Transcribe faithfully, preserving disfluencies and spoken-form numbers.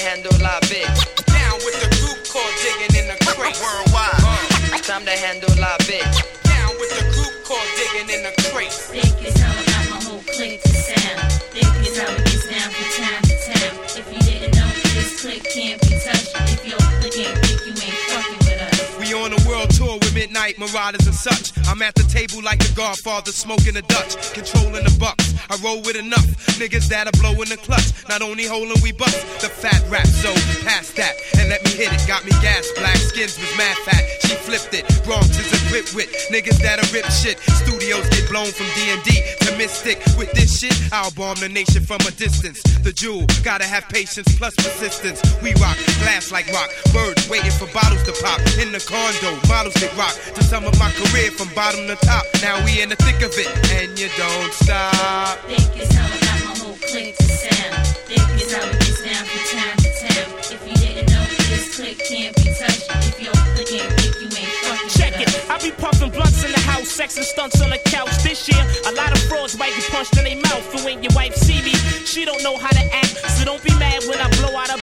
handle la bit. Down with the group called digging in the crate. Worldwide. Uh, time to handle la bit. Down with the group called digging in the crate. Think is how I got my whole clique to sound. Think is how it gets down from town to town. If you didn't know, this clique can't be touched. If your clique ain't think you ain't fucking with us. We on a world tour with Midnight Marauders and such. I'm at the table like the Godfather smoking a Dutch, controlling the bucks. I roll with enough niggas that'll blow in the clutch. Not only holding we bust the fat rap, so pass that and let me hit it. Got me gas, black skins was mad fat. She flipped it. Bronx is equipped with niggas that'll rip shit. Studios get blown from D and D to Mystic. With this shit, I'll bomb the nation from a distance. The jewel, gotta have patience plus persistence. We rock, glass like rock. Birds waiting for bottles to pop. In the condo, models that rock. To sum up my career from bottom to top. Now we in the thick of it, and you don't stop. Think is how I got my whole clique to sound. Think is how it gets down from town to town. If you didn't know, this clique can't be touched. If your clique ain't think you ain't fucking with us. Check it, I be puffing blunts in the house, sex and stunts on the couch. This year, a lot of frauds might get punched in their mouth. And when your wife see me, she don't know how to act. So don't be mad when I blow out a